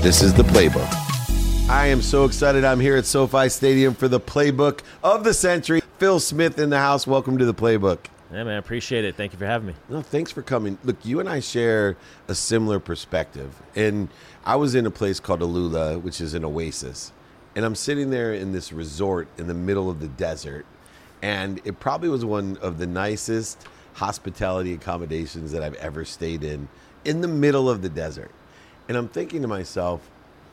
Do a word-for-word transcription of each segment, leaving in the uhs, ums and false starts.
This is The Playbook. I am so excited. I'm here at SoFi Stadium for the Playbook of the century. Phil Smith in the house. Welcome to The Playbook. Yeah, man, I appreciate it. Thank you for having me. No, thanks for coming. Look, you and I share a similar perspective. And I was in a place called Alula, which is an oasis. And I'm sitting there in this resort in the middle of the desert. And it probably was one of the nicest hospitality accommodations that I've ever stayed in, in the middle of the desert. And I'm thinking to myself,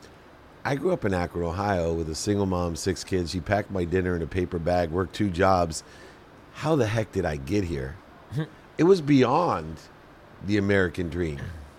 I grew up in Akron, Ohio with a single mom, six kids. She packed my dinner in a paper bag, worked two jobs. How the heck did I get here? It was beyond the American dream.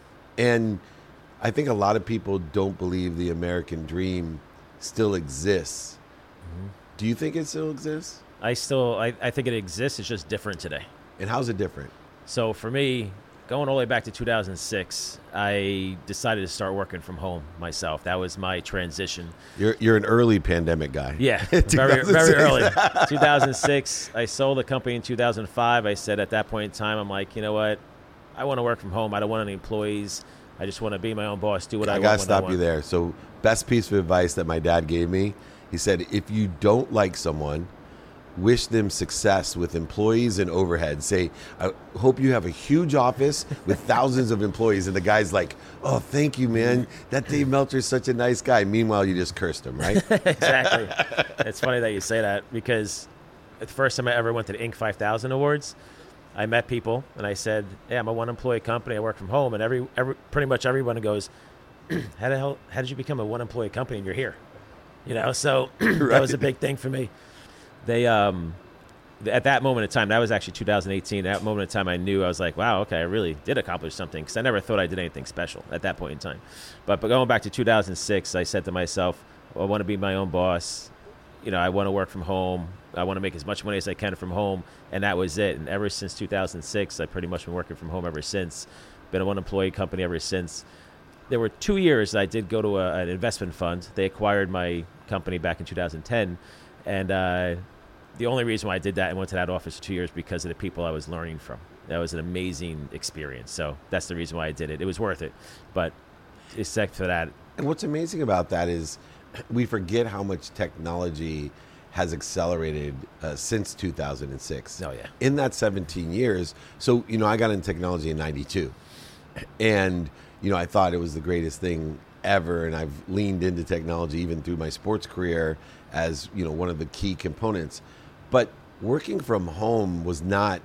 And I think a lot of people don't believe the American dream still exists. Mm-hmm. Do you think it still exists? I still, I, I think it exists. It's just different today. And how's it different? So for me, going all the way back to two thousand six, I decided to start working from home myself. That was my transition. You're you're an early pandemic guy. Yeah, very very early. two thousand six, I sold the company in two thousand five. I said at that point in time, I'm like, you know what? I want to work from home. I don't want any employees. I just want to be my own boss, do what I, I want. I got to stop you there. So best piece of advice that my dad gave me, he said, if you don't like someone, wish them success with employees and overhead. Say, I hope you have a huge office with thousands of employees. And the guy's like, oh, thank you, man. That Dave Meltzer's such a nice guy. Meanwhile, you just cursed him, right? Exactly. It's funny that you say that because the first time I ever went to the Inc five thousand Awards, I met people and I said, hey, I'm a one-employee company. I work from home. And every, every pretty much everyone goes, how the hell, how did you become a one-employee company and you're here? You know, so right. That was a big thing for me. They, um, at that moment in time, that was actually two thousand eighteen. At that moment in time, I knew, I was like, wow, okay, I really did accomplish something because I never thought I did anything special at that point in time. But, but going back to two thousand six, I said to myself, well, I want to be my own boss. You know, I want to work from home. I want to make as much money as I can from home. And that was it. And ever since two thousand six, I've pretty much been working from home ever since. Been a one-employee company ever since. There were two years I did go to a, an investment fund. They acquired my company back in two thousand ten. And, uh, the only reason why I did that and went to that office for two years because of the people I was learning from. That was an amazing experience. So that's the reason why I did it. It was worth it. But except for that. And what's amazing about that is we forget how much technology has accelerated uh, since two thousand six. Oh, yeah. In that seventeen years. So, you know, I got into technology in ninety-two. And, you know, I thought it was the greatest thing ever. And I've leaned into technology even through my sports career as, you know, one of the key components. But working from home was not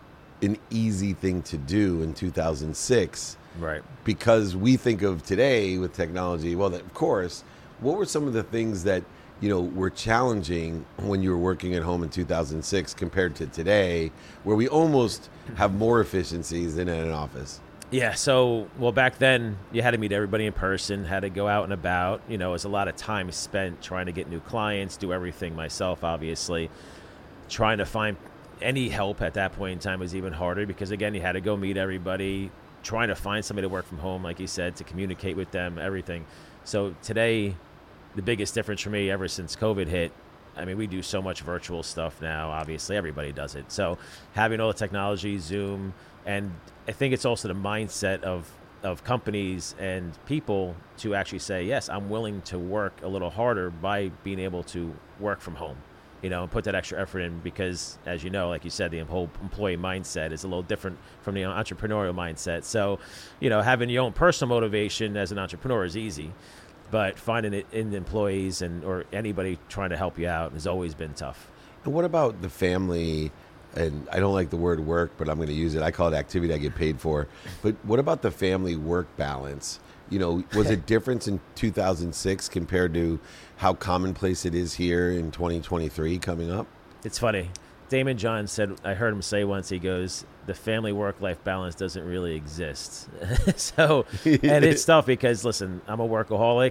an easy thing to do in two thousand six. Right. Because we think of today with technology, well, of course, what were some of the things that, you know, were challenging when you were working at home in two thousand six compared to today, where we almost have more efficiencies than in an office? Yeah, so, well, back then, you had to meet everybody in person, had to go out and about. You know, it was a lot of time spent trying to get new clients, do everything myself, obviously. Trying to find any help at that point in time was even harder because, again, you had to go meet everybody, trying to find somebody to work from home, like you said, to communicate with them, everything. So today, the biggest difference for me ever since COVID hit, I mean, we do so much virtual stuff now, obviously. Everybody does it. So having all the technology, Zoom, and I think it's also the mindset of, of companies and people to actually say, yes, I'm willing to work a little harder by being able to work from home, you know, and put that extra effort in because, as you know, like you said, the whole employee mindset is a little different from the entrepreneurial mindset. So, you know, having your own personal motivation as an entrepreneur is easy, but finding it in the employees and or anybody trying to help you out has always been tough. And what about the family? And I don't like the word work, but I'm going to use it. I call it activity I get paid for. But what about the family work balance? You know, was it different in two thousand six compared to how commonplace it is here in twenty twenty-three coming up? It's funny. Damon John said, I heard him say once, he goes, the family work-life balance doesn't really exist. So, and it's tough because, listen, I'm a workaholic.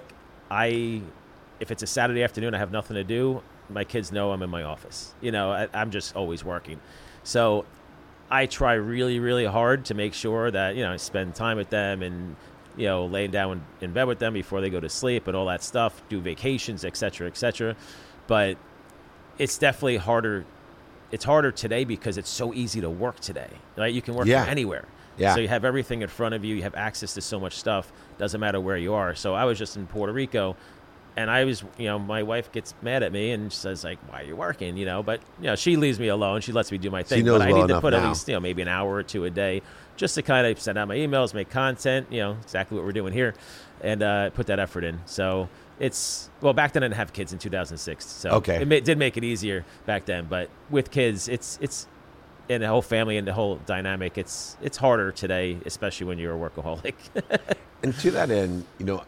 I, if it's a Saturday afternoon, I have nothing to do. My kids know I'm in my office. You know, I, I'm just always working. So I try really, really hard to make sure that, you know, I spend time with them and, you know, laying down in bed with them before they go to sleep and all that stuff, do vacations, et cetera, et cetera. But it's definitely harder. It's harder today because it's so easy to work today, right? You can work yeah. from anywhere. Yeah. So you have everything in front of you. You have access to so much stuff. Doesn't matter where you are. So I was just in Puerto Rico, and I was, you know, my wife gets mad at me and says, like, why are you working, you know? But, you know, she leaves me alone. She lets me do my thing. She knows but I well need to enough put now. at least, you know, maybe an hour or two a day just to kind of send out my emails, make content, you know, exactly what we're doing here, and uh, put that effort in. So it's, well, back then I didn't have kids in two thousand six. So Okay. it ma- did make it easier back then. But with kids, it's, it's, and the whole family and the whole dynamic, it's it's harder today, especially when you're a workaholic. And to that end, you know,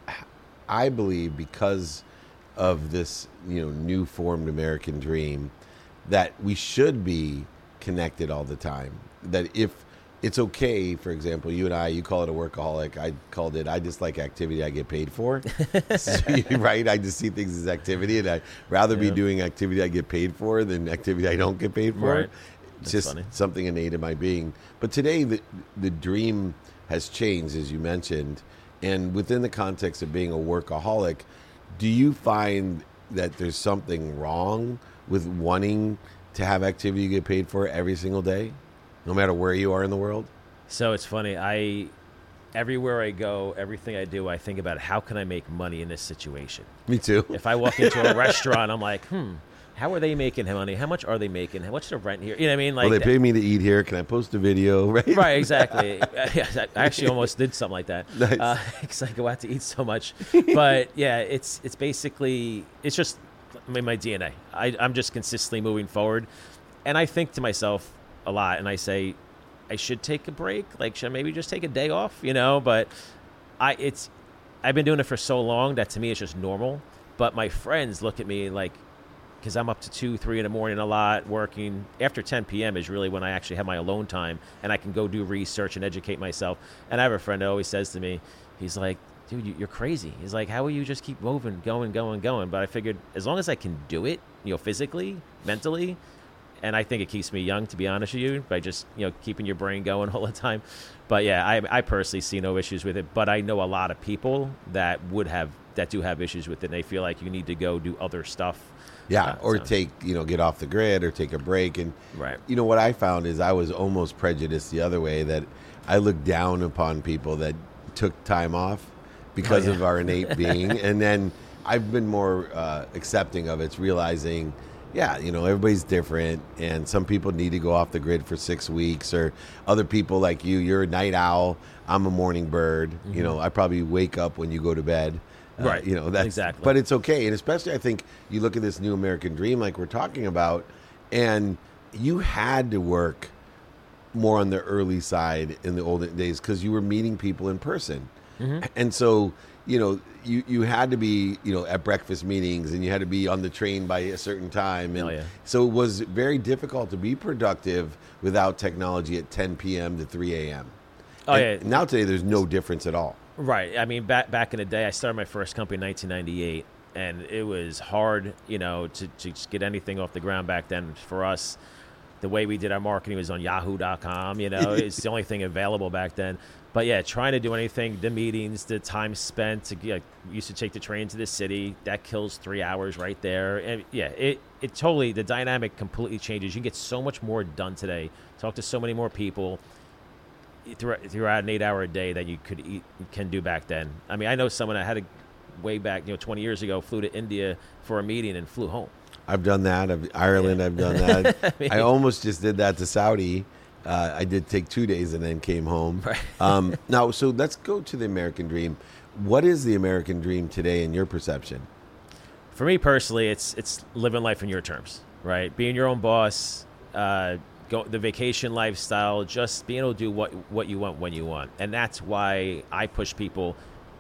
I believe because of this, you know, new formed American dream, that we should be connected all the time. That if it's okay, for example, you and I, you call it a workaholic, I called it, I just like activity I get paid for. So, right? I just see things as activity, and I'd rather Yeah. be doing activity I get paid for than activity I don't get paid for. Right. It's That's just funny. something innate in my being. But today, the the dream has changed, as you mentioned. And within the context of being a workaholic, do you find that there's something wrong with wanting to have activity you get paid for every single day, no matter where you are in the world? So it's funny. I everywhere I go, everything I do, I think about how can I make money in this situation. Me too. If I walk into a restaurant, I'm like, hmm, how are they making money? How much are they making? How much the rent here? You know what I mean? Like, Well, they pay me to eat here. Can I post a video? Right. right, exactly. Yes, I actually almost did something like that Nice. because I go out to eat so much. But yeah, it's it's basically it's just in my D N A. I, I'm just consistently moving forward, and I think to myself a lot, and I say, I should take a break. Like, should I maybe just take a day off? You know, but I it's I've been doing it for so long that to me it's just normal. But my friends look at me like, because I'm up to two, three in the morning a lot working. After ten p.m. is really when I actually have my alone time, and I can go do research and educate myself. And I have a friend that always says to me, he's like, dude, you- you're crazy. He's like, how will you just keep moving, going, going, going? But I figured as long as I can do it, you know, physically, mentally, and I think it keeps me young, to be honest with you, by just, you know, keeping your brain going all the time. But yeah, I, I personally see no issues with it. But I know a lot of people that would have, that do have issues with it. And they feel like you need to go do other stuff. Yeah, Uh, or so- take, you know, get off the grid or take a break. And, Right. you know, what I found is I was almost prejudiced the other way, that I looked down upon people that took time off because Oh, yeah. of our innate being. And then I've been more uh, accepting of it, it's realizing, yeah, you know, everybody's different. And some people need to go off the grid for six weeks or other people like you, you're a night owl. I'm a morning bird. Mm-hmm. You know, I probably wake up when you go to bed. Uh, Right. You know, that's Exactly. But it's okay. And especially, I think you look at this new American dream, like we're talking about, and you had to work more on the early side in the olden days because you were meeting people in person. Mm-hmm. And so, you know, you, you had to be, you know, at breakfast meetings, and you had to be on the train by a certain time. And Oh, yeah. so it was very difficult to be productive without technology at ten p.m. to three a.m. Oh, And yeah. Now today, there's no difference at all. Right. I mean, back back in the day, I started my first company in nineteen ninety-eight, and it was hard, you know, to, to just get anything off the ground back then. For us, the way we did our marketing was on yahoo dot com, you know, it's the only thing available back then. But yeah, trying to do anything, the meetings, the time spent to get, we used to take the train to the city, that kills three hours right there. And yeah, it, it totally, the dynamic completely changes. You can get so much more done today, talk to so many more people throughout, throughout an eight hour a day that you could eat, can do back then. I mean, I know someone that had a way back, you know, twenty years ago, flew to India for a meeting and flew home. I've done that. I've, Ireland, Yeah. I've done that. I mean- I almost just did that to Saudi. Uh, I did take two days and then came home. Right. um, now, so let's go to the American dream. What is the American dream today in your perception? For me personally, it's it's living life on your terms, right? Being your own boss, uh, go, the vacation lifestyle, just being able to do what what you want when you want, and that's why I push people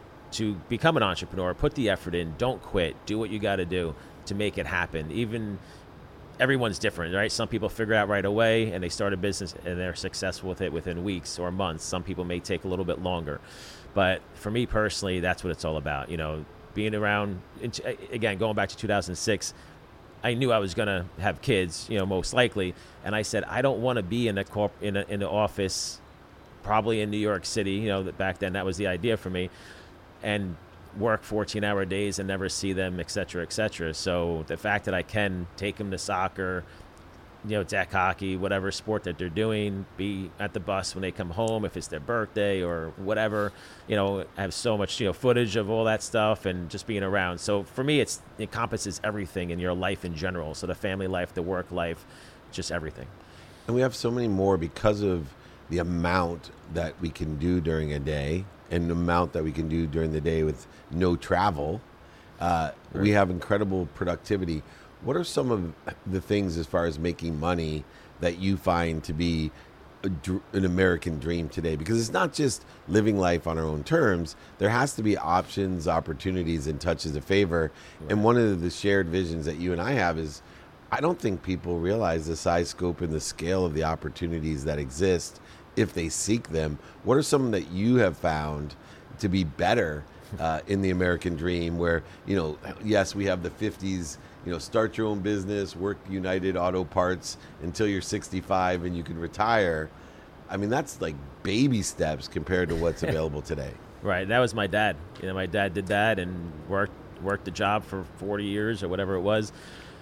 to become an entrepreneur, put the effort in, don't quit, do what you got to do to make it happen. Even everyone's different, right? Some people figure out right away and they start a business and they're successful with it within weeks or months. Some people may take a little bit longer. But for me personally, that's what it's all about. You know, being around, again, going back to two thousand six, I knew I was going to have kids, you know, most likely. And I said, I don't want to be in a corp in a, in the office, probably in New York City. You know, that back then that was the idea for me, and work fourteen hour days and never see them, et cetera, et cetera. So the fact that I can take them to soccer, you know, deck hockey, whatever sport that they're doing, be at the bus when they come home, if it's their birthday or whatever, you know, I have so much, you know, footage of all that stuff and just being around. So for me, it's, it encompasses everything in your life in general. So the family life, the work life, just everything. And we have so many more because of the amount that we can do during a day and the amount that we can do during the day with no travel. Uh, right. We have incredible productivity. What are some of the things as far as making money that you find to be a, an American dream today? Because it's not just living life on our own terms. There has to be options, opportunities, and touches of favor. Right. And one of the shared visions that you and I have is I don't think people realize the size, scope, and the scale of the opportunities that exist if they seek them. What are some that you have found to be better uh, in the American dream where, you know, yes, we have the fifties, you know, start your own business, work United Auto Parts until you're sixty-five and you can retire. I mean, that's like baby steps compared to what's available today. Right. That was my dad. You know, my dad did that and worked, worked the job for forty years or whatever it was.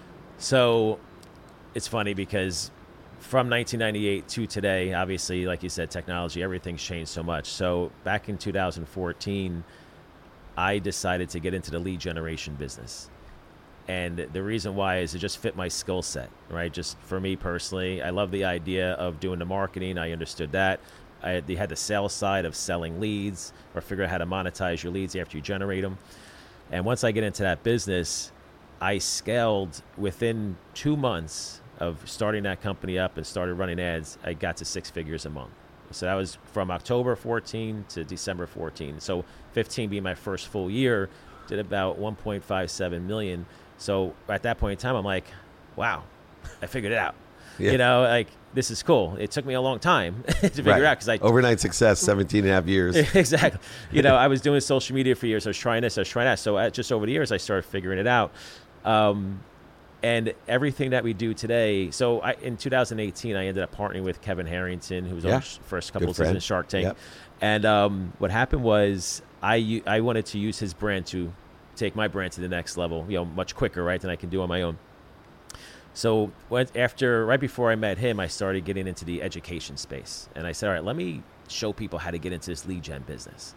So it's funny because from nineteen ninety-eight to today, obviously, like you said, technology, everything's changed so much. So back in two thousand fourteen, I decided to get into the lead generation business. And the reason why is it just fit my skill set, right? Just for me personally, I love the idea of doing the marketing. I understood that. I they had the sales side of selling leads or figure out how to monetize your leads after you generate them. And once I get into that business, I scaled within two months of starting that company up and started running ads. I got to six figures a month. So that was from October fourteen to December fourteen. So fifteen being my first full year, did about one point five seven million. So at that point in time, I'm like, wow, I figured it out. Yeah. You know, like, this is cool. It took me a long time to figure right. out. Cause I Overnight success, seventeen and a half years. Exactly. You know, I was doing social media for years. I was trying this, I was trying that. So just over the years, I started figuring it out. Um, and everything that we do today. So I, in two thousand eighteen, I ended up partnering with Kevin Harrington, who was yeah. on the first couple of seasons of Shark Tank. Yep. And um, what happened was I, I wanted to use his brand to take my brand to the next level, you know, much quicker, right, than I can do on my own. So when, after, right before I met him, I started getting into the education space. And I said, all right, let me show people how to get into this lead gen business.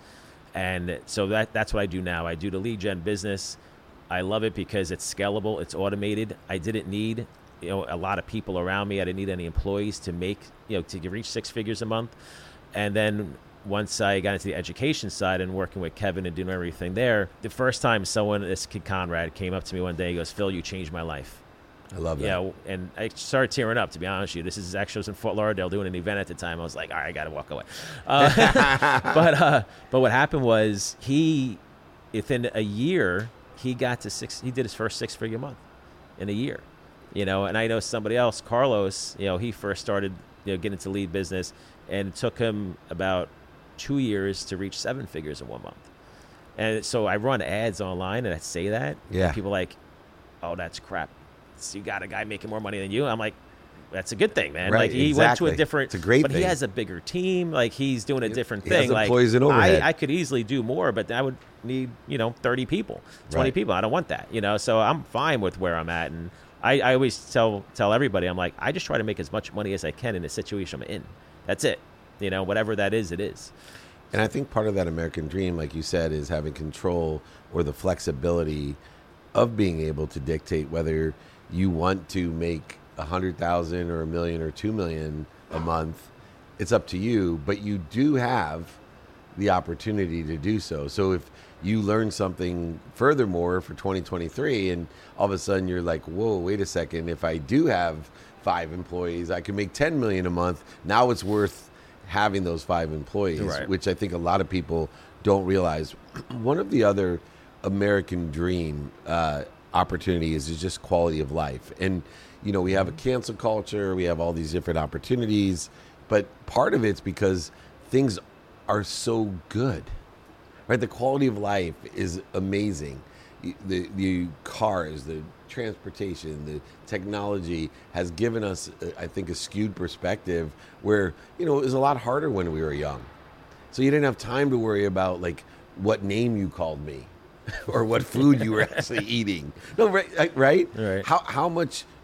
And so that that's what I do now. I do the lead gen business. I love it because it's scalable, it's automated. I didn't need, you know, a lot of people around me. I didn't need any employees to make, you know, to reach six figures a month. And then once I got into the education side and working with Kevin and doing everything there, the first time someone, this kid Conrad, came up to me one day, he goes, "Phil, you changed my life." I love that. Yeah, you know, and I started tearing up, to be honest with you. This is actually, I was in Fort Lauderdale doing an event at the time. I was like, all right, I got to walk away. Uh, but uh, but what happened was he, within a year, he got to six, he did his first six-figure month in a year. You know, and I know somebody else, Carlos, you know, he first started, you know, getting into lead business, and it took him about two years to reach seven figures in one month. And so I run ads online and I say that. Yeah. And people are like, oh, that's crap. So you got a guy making more money than you. I'm like, that's a good thing, man. Right, like he exactly. went to a different, it's a great but thing. he has a bigger team. Like he's doing a different he thing. Has like employees and overhead. I, I could easily do more, but I would need, you know, thirty people, twenty right. people. I don't want that, you know? So I'm fine with where I'm at. And I, I always tell, tell everybody, I'm like, I just try to make as much money as I can in the situation I'm in. That's it. You know, whatever that is, it is. And I think part of that American dream, like you said, is having control or the flexibility of being able to dictate whether you want to make a hundred thousand or a million or two million a month. It's up to you, but you do have the opportunity to do so. So if you learn something furthermore for twenty twenty-three and all of a sudden you're like, whoa, wait a second, if I do have five employees, I can make ten million a month. Now it's worth having those five employees, right. which I think a lot of people don't realize. One of the other American dream uh, opportunities is just quality of life. And, you know, we have a cancel culture, we have all these different opportunities, but part of it's because things are so good, right? The quality of life is amazing. The, the cars, the transportation, the technology has given us, I think, a skewed perspective where, you know, it was a lot harder when we were young. So you didn't have time to worry about, like, what name you called me or what food you were actually eating. No, right? Right? Right. How, how much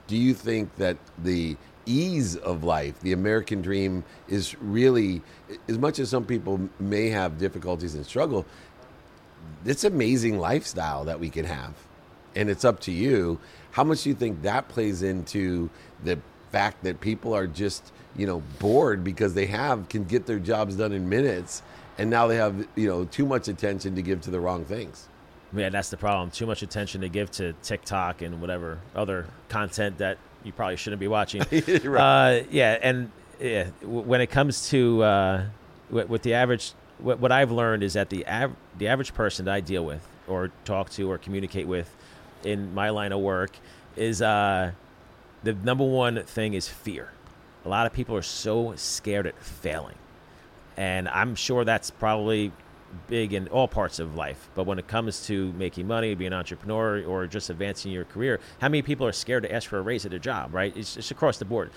do you think that the ease of life, the American dream, is really, as much as some people may have difficulties and struggle, it's amazing lifestyle that we can have, and it's up to you. How much do you think that plays into the fact that people are just, you know, bored because they have can get their jobs done in minutes, and now they have, you know, too much attention to give to the wrong things? Yeah, that's the problem. Too much attention to give to TikTok and whatever other content that you probably shouldn't be watching. Right. uh, yeah, and yeah, w- when it comes to uh, with, with the average, what, what I've learned is that the av- the average person that I deal with or talk to or communicate with in my line of work is uh, the number one thing is fear. A lot of people are so scared at failing, and I'm sure that's probably big in all parts of life. But when it comes to making money, being an entrepreneur, or just advancing your career, how many people are scared to ask for a raise at their job, right? It's, it's across the board.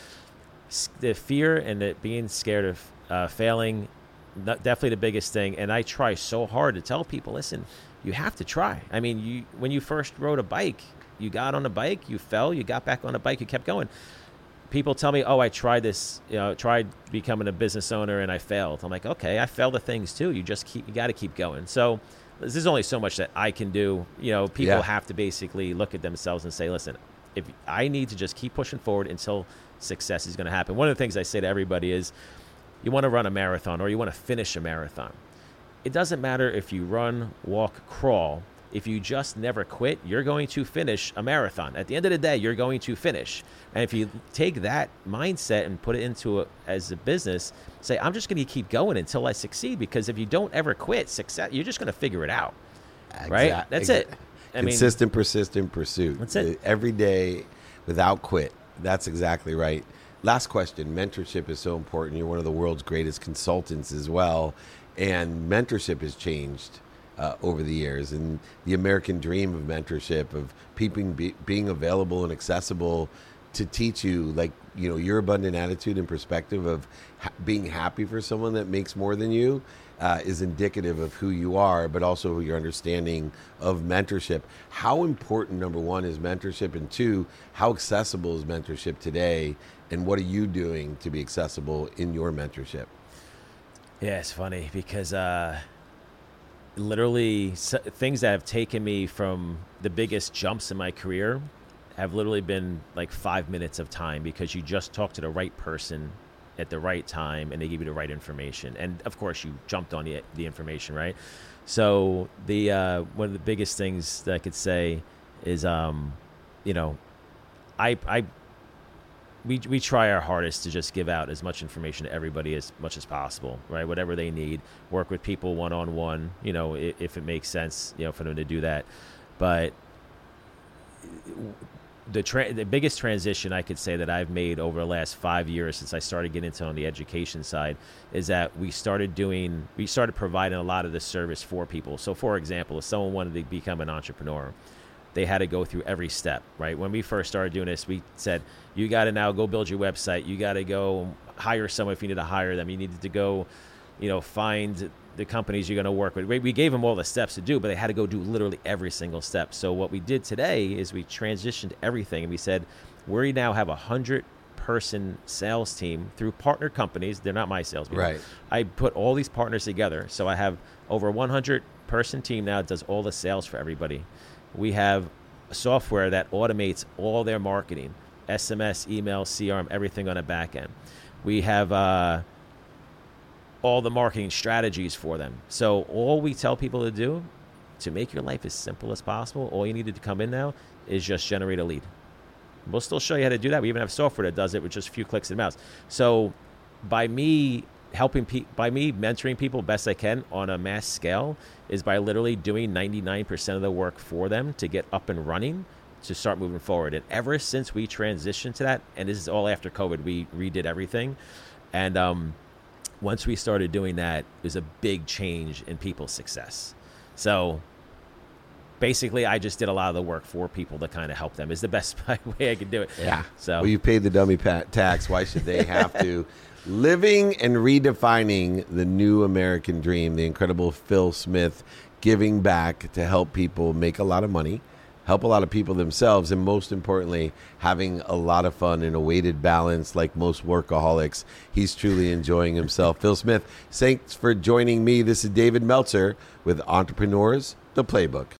The fear and the being scared of uh, failing, definitely the biggest thing. And I try so hard to tell people, listen, you have to try. I mean, you when you first rode a bike, you got on a bike, you fell, you got back on a bike, you kept going. People tell me, oh, I tried this, you know, tried becoming a business owner and I failed. I'm like, okay, I failed at things too. You just keep, you got to keep going. So there's only so much that I can do. You know, people Yeah. have to basically look at themselves and say, listen, if I need to just keep pushing forward until success is going to happen. One of the things I say to everybody is, you want to run a marathon or you want to finish a marathon. It doesn't matter if you run, walk, crawl. If you just never quit, you're going to finish a marathon. At the end of the day, you're going to finish. And if you take that mindset and put it into a, as a business, say, I'm just going to keep going until I succeed. Because if you don't ever quit, success, you're just going to figure it out. Right? Exact- That's exa- it. I mean, Consistent, persistent pursuit. That's it. Every day without quit. That's exactly right. Last question. Mentorship is so important. You're one of the world's greatest consultants as well. And mentorship has changed Uh, over the years, and the American dream of mentorship, of people be, being available and accessible to teach you, like, you know, your abundant attitude and perspective of ha- being happy for someone that makes more than you uh, is indicative of who you are, but also your understanding of mentorship. How important, number one, is mentorship, and two, how accessible is mentorship today, and what are you doing to be accessible in your mentorship? yeah, it's funny because uh, literally s- things that have taken me from the biggest jumps in my career have literally been like five minutes of time, because you just talk to the right person at the right time and they give you the right information. And of course you jumped on the, the information, right? So the uh, one of the biggest things that I could say is, um, you know, I, I, we, we try our hardest to just give out as much information to everybody as much as possible, right? Whatever they need, work with people one-on-one, you know, if, if it makes sense, you know, for them to do that. But the tra- the biggest transition I could say that I've made over the last five years since I started getting into on the education side is that we started doing, we started providing a lot of this service for people. So for example, if someone wanted to become an entrepreneur, they had to go through every step, right? When we first started doing this, we said, you got to now go build your website. You got to go hire someone if you need to hire them. You needed to go, you know, find the companies you're going to work with. We, we gave them all the steps to do, but they had to go do literally every single step. So what we did today is we transitioned everything, and we said, we now have a hundred person sales team through partner companies. They're not my salespeople. Right. I put all these partners together. So I have over one hundred person team now that does all the sales for everybody. We have software that automates all their marketing, S M S, email, C R M, everything on the back end. We have uh, all the marketing strategies for them. So all we tell people to do to make your life as simple as possible, all you need to come in now is just generate a lead. We'll still show you how to do that. We even have software that does it with just a few clicks of the mouse. So by me helping pe- by me mentoring people best I can on a mass scale is by literally doing ninety-nine percent of the work for them to get up and running to start moving forward. And ever since we transitioned to that, and this is all after COVID, we redid everything. And um, once we started doing that, there's a big change in people's success. So basically, I just did a lot of the work for people to kind of help them is the best way I could do it. Yeah. So well, you paid the dummy pa- tax. Why should they have to? Living and redefining the new American dream. The incredible Phil Smith giving back to help people make a lot of money, help a lot of people themselves, and most importantly, having a lot of fun in a weighted balance like most workaholics. He's truly enjoying himself. Phil Smith, thanks for joining me. This is David Meltzer with Entrepreneurs, The Playbook.